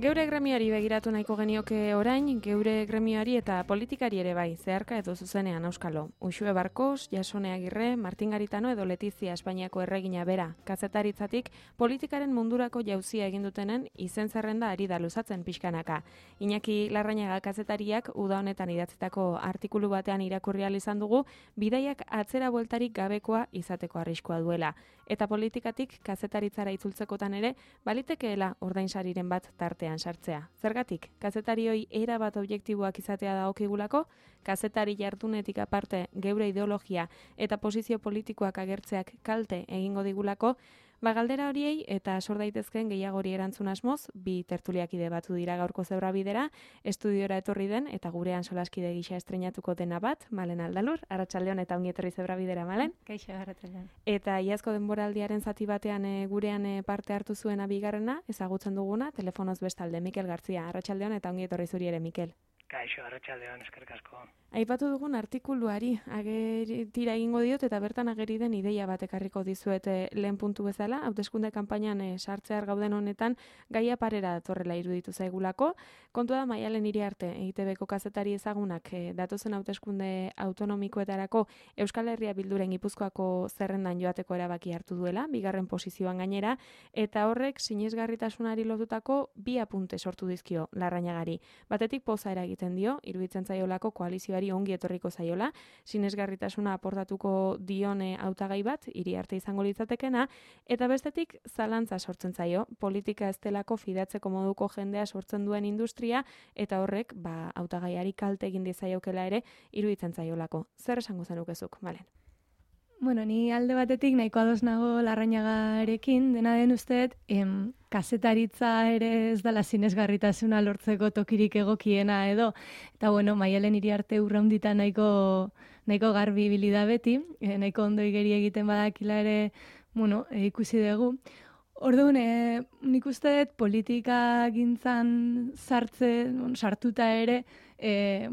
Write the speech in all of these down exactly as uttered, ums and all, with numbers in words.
Geure gremiari begiratu nahiko genioke orain, geure gremiari eta politikari ere bai, zeharka edo zuzenean auskalo. Uxue Barkos, Jasone Agirre, Martin Garitano edo Letizia Espainiako erregina bera. Kazetaritzatik politikaren mundurako jauzia egin dutenen izen zerrenda ari da luzatzen pixkanaka. Iñaki Larrañaga kazetariak uda honetan idatzitako artikulu batean irakurri ahal izan dugu, bidaiak atzera bueltarik gabekoa izateko arriskua duela. Eta politikatik kazetaritzara itzultzekotan ere, balitekeela ordainsariren bat tartean sartzea. Zergatik, kazetarioi era bat objektiboak izatea dagokigulako, kazetari jardunetik aparte geure ideologia eta posizio politikoak agertzeak kalte egingo digulako, ba galdera horiei eta sor daitezkeen gehiagori erantzun asmoz, bi tertuliakide batu dira gaurko Zebra Bidera, estudiora etorri den eta gurean solaskide gisa estreinatuko dena bat, Malen Aldalur, arratsaldeon eta ongi etorri Zebra Bidera, Malen. Kaixo, arratsaldeon. Eta iazko denboraldiaren zati batean e, gurean e, parte hartu zuena bigarrena, ezagutzen duguna, telefonoz bestalde, Mikel Gartzia, arratsaldeon eta ongi etorri zuri ere, Mikel. Kaixo, arratsaldeon, eskerrik asko. Aipatu dugun artikuluari ageritira egingo diot eta bertan ageri den ideia bat ekarriko dizuet lehen puntu bezala, hauteskunde kanpainan e, sartzear gauden honetan gaia parera datorrela iruditu zaigulako. Kontua da Maialen Iriarte, E I Te Beko kazetari ezagunak e, datozen hauteskunde autonomikoetarako Euskal Herria Bilduren Gipuzkoako zerrendan joateko erabaki hartu duela, bigarren posizioan gainera, eta horrek sinesgarritasunari lotutako bi apunte sortu dizkio Larrañagari. Batetik poza eragiten dio, iruditzen zaiolako koalizioa ongi etorriko zaiola, sinesgarritasuna aportatuko dione hautagai bat, Iriarte izango litzatekena, eta bestetik zalantza sortzen zaio, politika ez delako fidatzeko moduko jendea sortzen duen industria, eta horrek, ba, hautagaiari kalte egin dizaiokela ere, iruditzen zaiolako. Zer esango zenukezuk, Malen? Bueno, ni alde batetik nahiko ados nago Larrañagarekin, dena den usteet, em, kazetaritza ere ez dela sinesgarritasuna lortzeko tokirik egokiena edo, eta bueno, Maialen Iriarte urraundita nahiko, nahiko garbi ibili da beti, e, nahiko ondo igeri egiten badakila ere, bueno, e, ikusi dugu. Orduan, e, nik uste dut politika gintzan sartze, sartuta ere, e,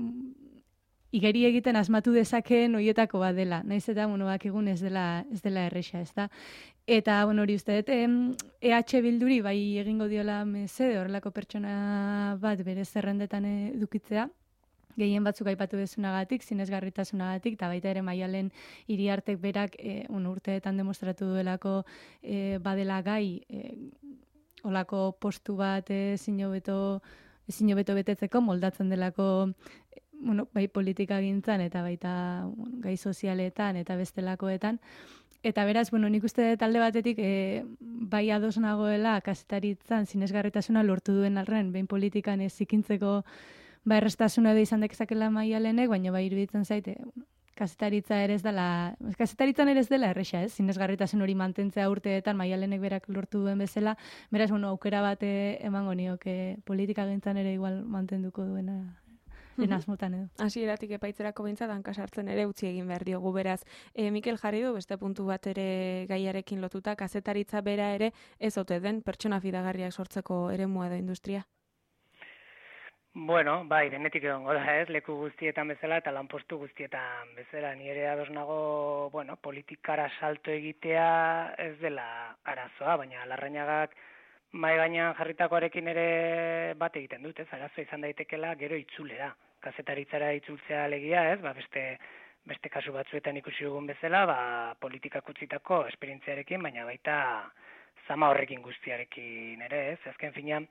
igeri egiten asmatu dezakeen hoietako bat dela. Naiz eta, bueno, bakigun ez dela, ez dela erresa, ez da. Eta, bueno, hori uste dut, E H Bilduri bai egingo diola mesede horrelako pertsona bat bere zerrendetan edukitzea, gehien batzuk aipatu bezunagatik, sinesgarritasunagatik, eta baita ere Maialen Iriartek berak e, un, urteetan demostratu duelako e, badela gai, e, olako postu bat ezin hobeto ezin hobeto betetzeko moldatzen delako bueno, bai politika gintzan eta baita bueno, gai sozialetan eta bestelakoetan. Eta beraz, bueno, nik uste talde batetik e, bai ados nagoela kazetaritzan sinesgarritasuna lortu duen arren, behin politikan ez zikintzeko ba errestasuna edo izan dekezakela Maialenek, baina bai iruditzen zaite, bueno, kazetaritza ere ez dela, kazetaritzan ere ez dela erresa, ez? Sinesgarritasun hori mantentzea urteetan Maialenek berak lortu duen bezala, beraz, bueno, aukera bat emango nioke politika gintzan ere igual mantenduko duena den asmotan edo. Hasieratik epaitzerako behintzat hanka sartzen ere utzi egin behar diogu beraz. E, Mikel jarri du beste puntu bat ere gaiarekin lotuta, kazetaritza bera ere ez ote den pertsona fidagarriak sortzeko eremua edo industria? Bueno, bai, denetik egongo da, ez, leku guztietan bezala eta lanpostu guztietan bezala. Ni ere ados nago, bueno, politikara salto egitea ez dela arazoa, baina Larrañagak mai gainean jarritakoarekin ere bat egiten dut, ez, arazoa izan daitekela gero itzulera. Kazetaritzara itzultzea alegia, ez, ba, beste, beste kasu batzuetan ikusi dugun bezala, ba, politikak utzitako esperientziarekin, baina baita zama horrekin guztiarekin ere, ez, azken finean,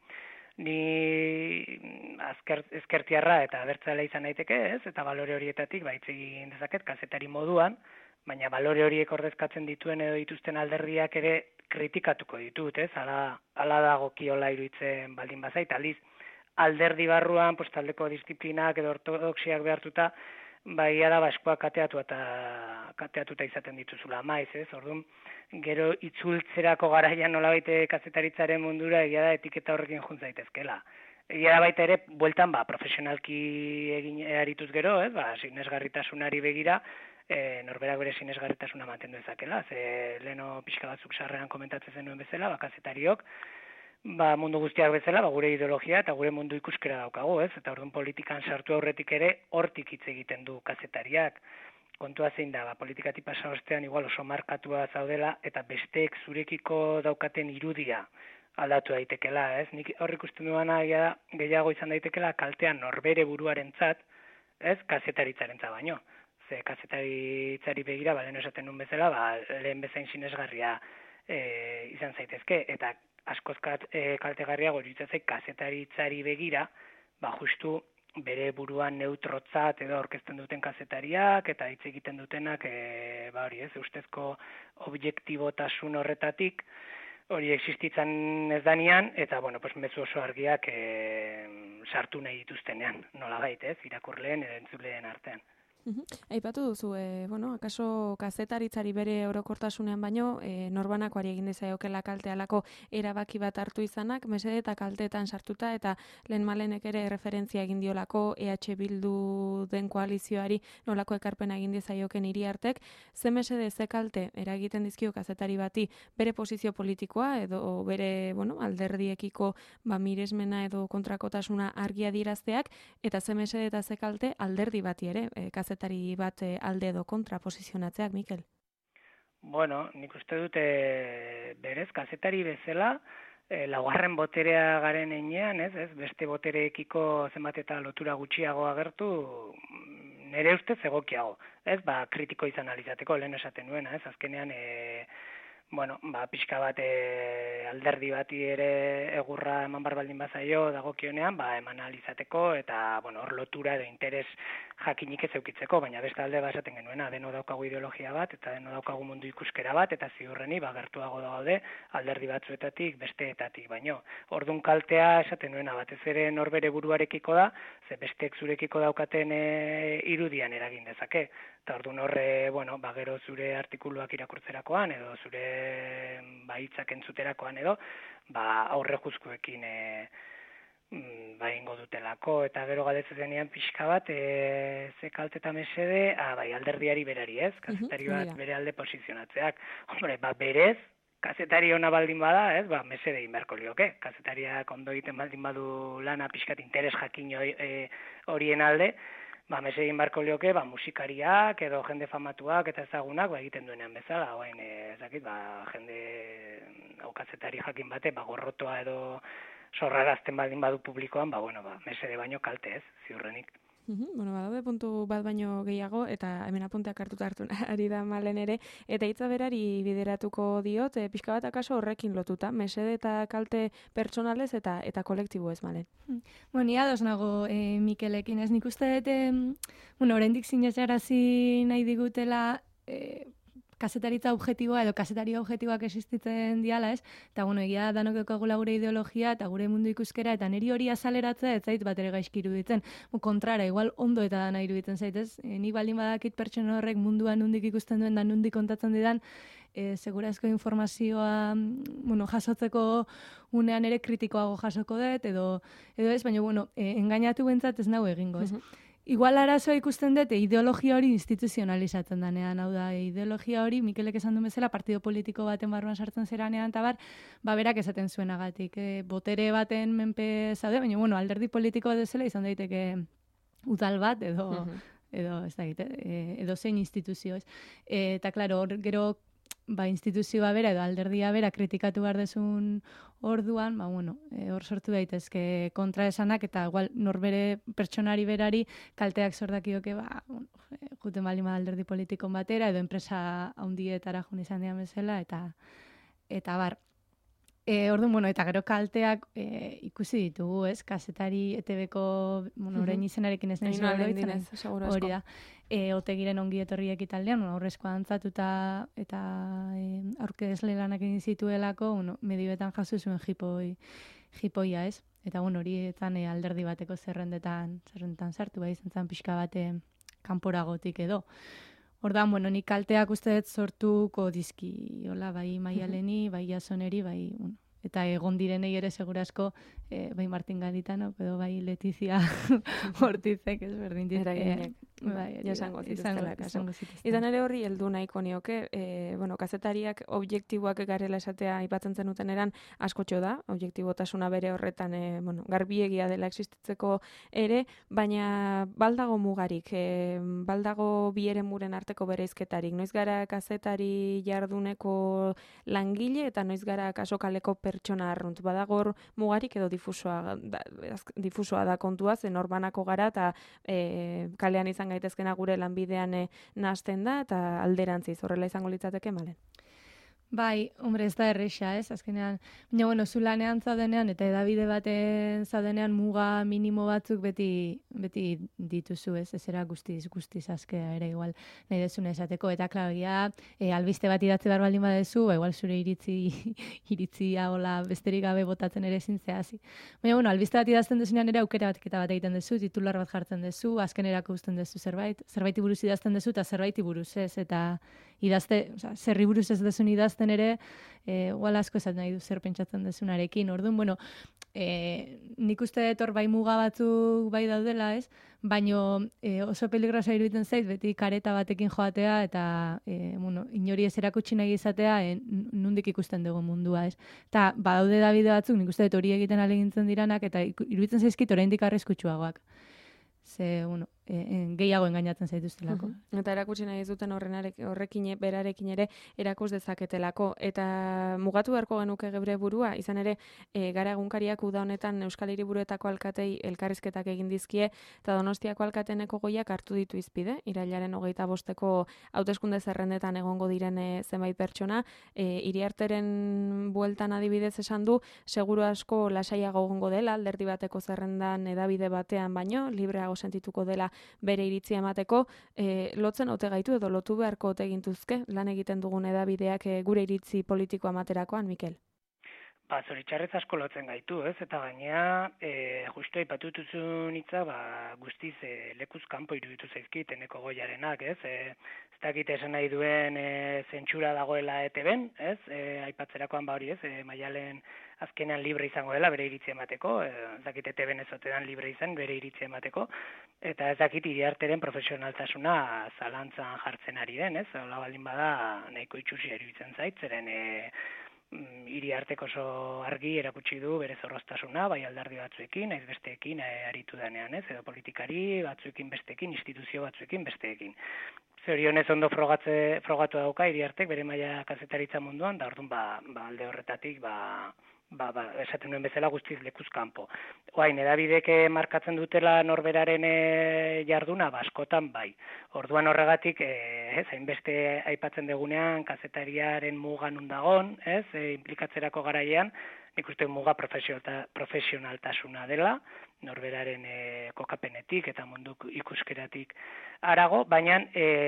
ni azker, ezkertiarra eta abertzale izan daiteke, ez, eta balore horietatik baitz egin dezaket kazetari moduan, baina balore horiek ordezkatzen dituen edo dituzten alderdiak ere kritikatuko ditut, ez, ala, ala dagokiola iruditzen baldin bazait, aldiz, alderdi barruan, pues, taldeko disiplinak edo ortodoxiak behartuta, bai da baskoak kateatu eta kateatuta izaten dituzula maiz, ez? Orduan, gero itzultzerako garaian nolabait kazetaritzaren mundura egia da etiketa horrekin junt zaitezkela. Egia da baita ere, bueltan, ba, profesionalki egin arituz gero, ez? Ba, sinesgarritasunari begira, e, norberak bere sinesgarritasuna mantendu dezakela, ze leno pixka batzuk sarrean komentatzen zenuen bezala, ba, kazetariok, ba, mundu guztiak bezala, ba, gure ideologia eta gure mundu ikuskera daukagu, ez? Eta orduan politikan sartu aurretik ere hortik hitz egiten du kazetariak. Kontua zein da, ba, politikatik pasa ostean igual oso markatua zaudela eta besteek zurekiko daukaten irudia aldatu daitekela, ez? Nik hor ikusten duana gehiago izan daitekela kaltean norbere buruarentzat, ez? Kazetaritzarentza baino. Ze kazetaritzari begira, ba, lehen esaten nuen bezala, ba, lehen bezain sinesgarria e, izan zaitezke, eta askoz e, kaltegarriago iruditzen zait kazetaritzari begira, ba, justu bere buruan neutrotzat edo aurkezten duten kazetariak eta hitz egiten dutenak e, ba hori ez, ustezko objektibotasun horretatik hori existitzen ez danean eta bueno, pues mezu oso argiak e, sartu nahi dituztenean, nolabait, ez, irakurleen edo entzuleen artean. Aipatu duzu, e, bueno, akaso kazetaritzari bere orokortasunean baino, e, norbanakoari egin dezaiokela kalte alako erabaki bat hartu izanak, mesede eta kalteetan sartuta, eta lehen malenek ere referentzia egin diolako E H Bildu den koalizioari nolako ekarpena egin dezaioken Iriartek, ze mesede ze kalte eragiten dizkio kazetari bati bere posizio politikoa edo bere, bueno, alderdiekiko ba, miresmena edo kontrakotasuna argia dirazteak, eta ze mesede eta ze kalte alderdi bati ere, e, kazetari bat alde edo kontra posizionatzeak, Mikel? Bueno, nik uste dute berez, kazetari bezala, e, laugarren boterea garen enean, ez, ez, beste botereekiko zenbat eta lotura gutxiago agertu, nire ustez egokiago, ez, ba, kritiko izan alizateko, lehen esaten nuena, ez, azkenean, e, bueno, ba, pixka bat e, alderdi bati ere egurra eman barbaldin bazaio dagokionean, ba, eman alizateko, eta, bueno, hor lotura edo interes jakinik ez eukitzeko, baina beste alde bat esaten genuena, deno daukagu ideologia bat, eta deno daukagu mundu ikuskera bat, eta ziurreni, ba, gertuago da gaude, alderdi batzuetatik, besteetatik, baino. Ordun kaltea esaten nuena, batez ere norbere buruarekiko da, ze besteek zurekiko daukaten e, irudian eragin dezake. Eta orduan horre, bueno, ba, gero zure artikuluak irakurtzerakoan, edo zure ba, hitzak entzuterakoan edo, ba, aurre juzkuekin e, ba, ingo dutelako, eta gero galdetzen denean pixka bat, e, ze kalte eta mesede, ah, bai, alderdiari berari ez, kazetari bat bere alde posizionatzeak. Hombre, ba, berez, kazetari ona baldin bada, ez, ba, mesede inberko lioke. Kazetariak ondo egiten baldin badu lana pixkat interes jakin e, horien alde, ba, mesede inberko lioke, ba, musikariak edo jende famatuak eta ezagunak, ba, egiten duenean bezala, oain, e, ezakit, ba, jende hau kazetari jakin bate, ba, gorrotoa edo sorrarazten baldin badu publikoan, ba, bueno, ba, mesede baino kalte ez, ziurrenik. Uhum, bueno, badaude puntu bat baino gehiago, eta hemen apunteak hartuta hartu ari da Malen ere, eta hitza berari bideratuko diot, e, pixka bat akaso horrekin lotuta, mesede eta kalte pertsonalez eta eta kolektibo ez, Malen. Bueno, ni ados nago e, Mikelekin, ez nik uste dut, e, bueno, oraindik sinetsarazi nahi digutela, e, kazetaritza objektiboa edo kazetari objektiboak existitzen diala, ez? Eta, bueno, egia danok daukagula gure ideologia eta gure mundu ikuskera, eta niri hori azaleratzea ez zait bat ere gaizki iruditzen. Kontrara, igual ondo eta dana iruditzen zait, ez? E, nik baldin badakit pertsona horrek munduan nundik ikusten duen da nundik kontatzen didan, e, segurazko informazioa bueno, jasotzeko unean ere kritikoago jasoko dut, edo, edo ez, baina, bueno, e, engainatu bentzat ez nago egingo, ez? Uh-huh. Igual arazoa ikusten dut, ideologia hori instituzionalizatzen danean, hau da, ideologia hori, Mikelek esan duen bezala, partido politiko baten barruan sartzen zeranean, eta bar, ba, berak esaten zuenagatik, e, botere baten menpe zaude, baina, bueno, alderdi politiko bezala izan daiteke udal bat, edo, uh-huh. edo, ez da, e, edo zein instituzio, ez. E, eta, klaro, gero, ba, instituzioa bera edo alderdia bera kritikatu behar dezun orduan, ba, bueno, e, hor sortu daitezke kontraesanak eta igual norbere pertsonari berari kalteak sordakioke, ba, bueno, e, juten baldin alderdi politikon batera edo enpresa handietara jun izan dian bezala eta eta bar. E, orduan, bueno, eta gero kalteak e, ikusi ditugu, ez? Kazetari E T Bko, bueno, orain izenarekin ez nahi hori da. E, otegiren ongi etorri ekitaldean, bueno, aurrezkoa antzatuta eta e, aurkezle lanak egin zituelako, bueno, medioetan jaso zuen jipoi, jipoia, ez? Eta, bueno, horietan e, alderdi bateko zerrendetan, zerrendetan sartu, bai, izan zen pixka bate kanporagotik edo. Ordan, bueno, nik kalteak uste dut sortuko dizki, hola, bai Maialeni, bai Jasoneri, bai, bueno, eta egon direnei ere segurazko, eh, bai Martin Garitano, edo bai Letizia Ortizek, ez berdin dizke, Bai, jasango zituztela kaso. zituzten. Izan ere horri heldu nahiko nioke, e, bueno, kazetariak objektiboak garela esatea aipatzen zenuten eran askotxo da, objektibotasuna bere horretan, e, bueno, garbiegia dela existitzeko ere, baina baldago mugarik, e, baldago bi eremuren arteko bereizketarik. Noiz gara kazetari jarduneko langile eta noiz gara kasokaleko pertsona arrunt. Badagor mugarik edo difusoa da, difusoa da kontua, zen orbanako gara eta e, kalean izan gaitezkena gure lanbidean e, nahasten da eta alderantziz horrela izango litzateke Malen. Bai, hombre, ez da erresa, ez, azkenean. Baina, bueno, zu lanean zaudenean eta edabide baten zaudenean muga minimo batzuk beti beti dituzu, ez, ez era guztiz, guztiz azkea ere igual nahi desuna esateko. Eta, klaro, ja, e, albiste bat idatzi behar baldin badezu, ba, igual zure iritzi, iritzia hola besterik gabe botatzen ere ezin zehasi. Baina, bueno, albiste bat idazten dezunean ere aukera batketa bat egiten dezu, titular bat jartzen dezu, azkenerako uzten dezu zerbait, zerbaiti buruz idazten dezu eta zerbaiti buruz ez, eta idazte, oza, zerri buruz ez dezun idazten ere, e, igual asko esaten nahi du zer pentsatzen dezunarekin. Orduan, bueno, e, nik uste dut hor bai muga batzuk bai daudela, ez? Baino e, oso peligrosa iruditzen zait, beti kareta batekin joatea eta e, bueno, inori ez erakutsi nahi izatea e, nundik ikusten dugu mundua, ez? Eta badaude da bideo batzuk, nik uste dut hori egiten alegintzen diranak eta iruditzen zaizkit oraindik arriskutsuagoak. Ze, bueno, e, gehiago engainatzen zaituztelako. Uh-huh. Eta erakutsi nahi zuten horrekin berarekin ere erakus dezaketelako. Eta mugatu beharko genuke geure burua, izan ere e, gara egunkariak uda honetan Euskal Hiriburuetako alkatei elkarrizketak egin dizkie, eta Donostiako alkateneko goiak hartu ditu izpide, irailaren hogeita bosteko hauteskunde zerrendetan egongo direne zenbait pertsona, e, Iriarteren bueltan adibidez esan du, seguru asko lasaiago egongo dela, alderdi bateko zerrendan edabide batean baino, libreago sentituko dela bere iritzia emateko, e, lotzen ote gaitu edo lotu beharko ote gintuzke lan egiten dugun edabideak e, gure iritzi politikoa materakoan, Mikel? Ba, zoritxarrez asko lotzen gaitu, ez? Eta gainea, e, justu aipatutuzun hitza, ba, guztiz e, lekuz kanpo iruditu zaizkit eneko goiarenak, ez? E, ez dakit esan nahi duen e, zentsura dagoela E T B-en, ez? E, aipatzerakoan ba hori, ez? E, Maialen azkenean libre izango dela bere iritzia emateko, ez dakit E T B-en ez otedan libre izan bere iritzia emateko, eta ez dakit Iriarteren profesionaltasuna zalantzan jartzen ari den, ez? Hola baldin bada nahiko itxusi iruditzen zait, zeren e, Iriartek oso argi erakutsi du bere zorroztasuna, bai alderdi batzuekin, naiz besteekin e, aritu denean, ez? Edo politikari batzuekin besteekin, instituzio batzuekin besteekin. Zorionez ondo frogatze, frogatu dauka Iriartek bere maila kazetaritza munduan, da orduan ba, ba alde horretatik ba, ba, ba, esaten nuen bezala guztiz lekuz kanpo. Oain, edabideke markatzen dutela norberaren e, jarduna, ba, askotan bai. Orduan horregatik, e, ez, hainbeste aipatzen degunean, kazetariaren mugan undagon, ez, e, implikatzerako garaian, nik uste muga profesionaltasuna dela, norberaren e, kokapenetik eta mundu ikuskeratik arago, baina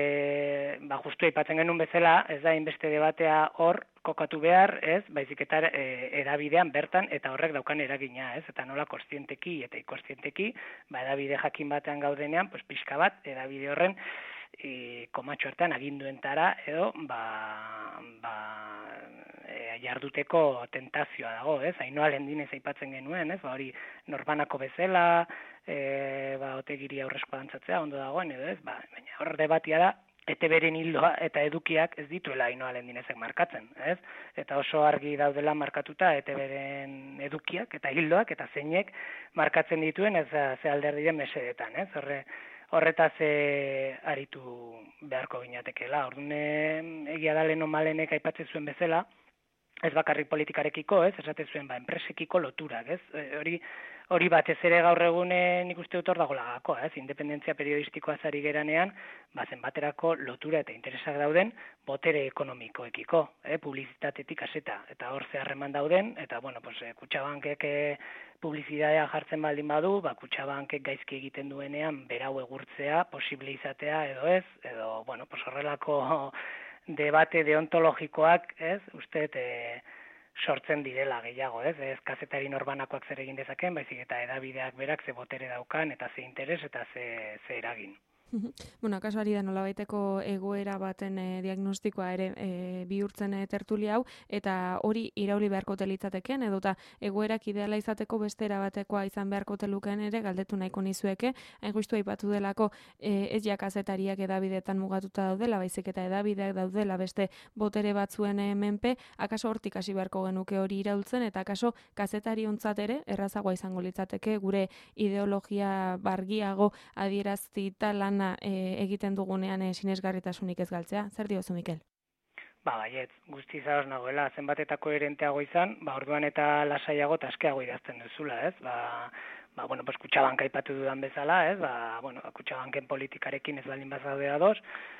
e, ba, justu aipatzen genuen bezala, ez da inbeste debatea hor kokatu behar, ez, baizik eta e, edabidean bertan eta horrek daukan eragina, ez, eta nola kontzienteki eta ikontzienteki, ba, edabide jakin batean gaudenean, pues, pixka bat, edabide horren e, komatxo hartan aginduentara edo, ba, ba, e, jarduteko tentazioa dago, ez? Ainhoa Lendinez aipatzen genuen, ez? Ba hori norbanako bezala, e, ba otegiri aurrezko dantzatzea ondo dagoen edo, ez? Ba, baina hor debatia da E T B-ren hildoa eta edukiak ez dituela Ainhoa Lendinezek markatzen, ez? Eta oso argi daudela markatuta E T B-ren edukiak eta hildoak eta zeinek markatzen dituen ez ze alderdiren mesedetan, ez? Horre horretaz e, aritu beharko ginatekeela. Orduan egia da Leno Malenek aipatzen zuen bezala, ez bakarrik politikarekiko, ez, esate zuen, ba, enpresekiko loturak, ez, e, hori, hori batez ere gaur egunen nik uste dut hor dago lagakoa, ez, independentzia periodistikoa zari geranean, ba, zenbaterako lotura eta interesak dauden botere ekonomikoekiko, eh, publizitatetik aseta, eta hor zeharreman dauden, eta, bueno, pues, e, Kutxabankek e, publizitatea jartzen baldin badu, ba, Kutxabankek gaizki egiten duenean berau egurtzea, posible izatea edo ez, edo, bueno, pues, horrelako debate deontologikoak, ez, uste, e, sortzen direla gehiago, ez, ez kazetari norbanakoak zer egin dezaken, baizik eta edabideak berak ze botere daukan, eta ze interes, eta ze, ze eragin. Bueno, akaso ari da nolabaiteko egoera baten e, diagnostikoa ere e, bihurtzen e, tertulia hau, eta hori irauli beharko telitzateken, edota egoerak ideala izateko beste erabatekoa izan beharko telukeen ere galdetu nahiko nizueke, hain justu aipatu delako e, ez ja kazetariak edabideetan mugatuta daudela, baizik eta edabideak daudela beste botere batzuen e, menpe, akaso hortik hasi beharko genuke hori iraultzen, eta akaso kazetari ontzat ere errazagoa izango litzateke gure ideologia bargiago adieraztita lan E, egiten dugunean e, sinesgarritasunik ez galtzea. Zer diozu, Mikel? Ba, baiet, guztiz ados nagoela, zenbat eta koherenteago izan, ba, orduan eta lasaiago eta askeago idazten duzula, ez? Ba, ba bueno, pues Kutxabank aipatu dudan bezala, ez? Ba, bueno, Kutxabanken politikarekin ez baldin bazaude ados,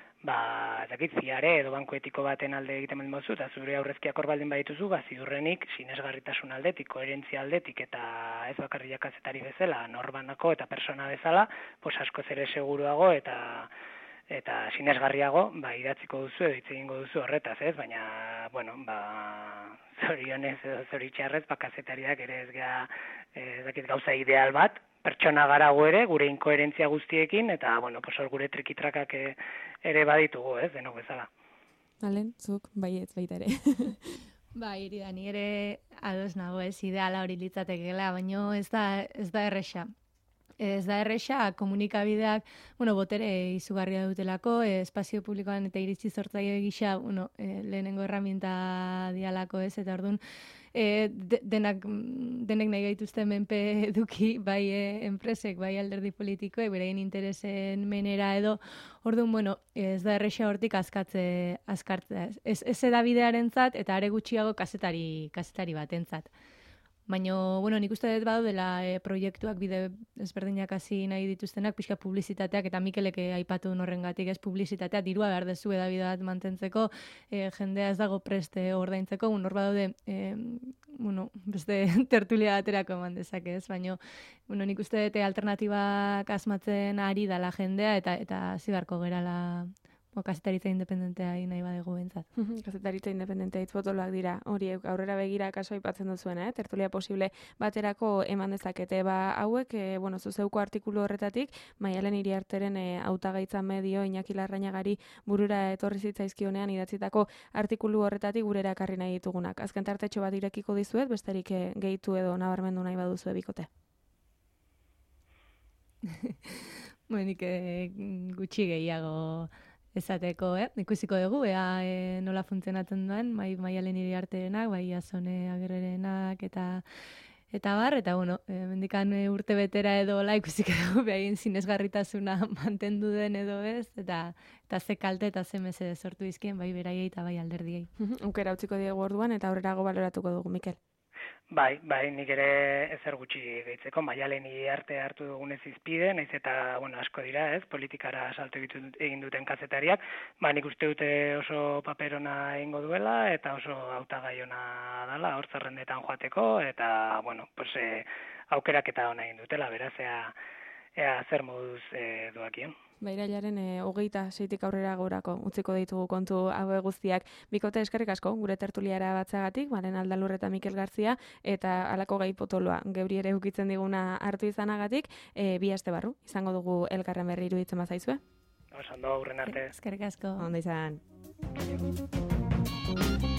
ba, zakit, ziare edo banku etiko baten alde egiten baldin baduzu, eta zure aurrezkiak hor baldin badituzu, ba, ziurrenik, sinesgarritasun aldetik, koherentzia aldetik, eta ez bakarri kazetari bezala, norbanako eta persona bezala, pues askoz ere seguruago eta eta sinesgarriago, ba, idatziko duzu edo hitz egingo duzu horretaz, ez? Baina, bueno, ba, zorionez edo zoritxarrez, ba, kazetariak ere ez gea, ez dakit gauza ideal bat, pertsona gara gu ere, gure inkoherentzia guztiekin, eta, bueno, pues hor gure trikitrakak ere baditugu, ez, denok bezala. Alen, zuk, baiet, baita ere. Ba, iri da, ni ere ados nago ez, ideala hori litzatekeela, baina ez da, ez da erresa. Ez da erresa, komunikabideak, bueno, botere izugarria dutelako, eh, espazio publikoan eta iritzi sortzaile gisa, bueno, eh, lehenengo herramienta dialako ez, eta orduan, eh, de, denak, denek nahi gaituzten menpe eduki, bai eh, enpresek, bai alderdi politikoek, beraien interesen menera edo, orduan, bueno, ez da erresa hortik askatze, askartzea. Ez, ez edabidearentzat eta are gutxiago kazetari, kazetari batentzat. Baina, bueno, nik uste dut badu dela e, proiektuak bide ezberdinak hasi nahi dituztenak, pixka publizitateak, eta Mikelek aipatu horrengatik ez publizitatea, dirua behar dezu edabide bat mantentzeko, e, jendea ez dago preste ordaintzeko, hor badaude, e, bueno, beste tertulia baterako eman dezake ez, baina, bueno, nik uste dut alternatibak asmatzen ari dala jendea, eta eta zibarko gerala o, kazetaritza independentea nahi badegu bentzat. Kazetaritza independentea itzbotoloak dira, horiek aurrera begira kaso aipatzen duzuena, eh? Tertulia posible baterako eman dezakete. Ba, hauek, e, bueno, zuzeuko artikulu horretatik, Maialen Iriarteren e, hautagaitza medio Iñaki Larrañagari burura etorri zitzaizkionean idatzitako artikulu horretatik gurera ekarri nahi ditugunak. Azken tartetxo bat irekiko dizuet, besterik e, gehitu edo nabarmendu nahi baduzu bikote. Bueno, nik e, gutxi gehiago esateko, eh? Ikusiko dugu, ea e, nola funtzionatzen duen, bai Maialen Iriarterenak, bai Jasone Agirrerenak, eta eta bar, eta bueno, e, mendikan e, urte betera edo la ikusiko dugu, behaien sinesgarritasuna mantendu den edo ez, eta eta ze kalte eta ze meze sortu izkien, bai beraiei eta bai alderdiei. Aukera utziko diegu orduan, eta aurrerago baloratuko dugu, Mikel. Bai, bai, nik ere ezer gutxi gehitzeko, Maialen Iriarte hartu dugunez izpide, naiz eta, bueno, asko dira, ez, politikara salto egin duten kazetariak, ba, nik uste dute oso paperona egingo duela, eta oso hautagai ona dala, hor zerrendetan joateko, eta, bueno, pues, e, aukerak eta ona egin dutela, beraz, ea, ea zer moduz e, doakien. Ba, irailaren e, hogeita seitik aurrera gorako utziko ditugu kontu hau guztiak. Bikote eskerrik asko, gure tertuliara batzagatik, Maren Aldalur eta Mikel Garzia, eta halako gai potoloa geuri ere ukitzen diguna hartu izanagatik, e, bi aste barru, izango dugu elkarren berri iruditzen bazaizue. Oso ondo, aurren arte. Eskerrik asko. Ondo izan.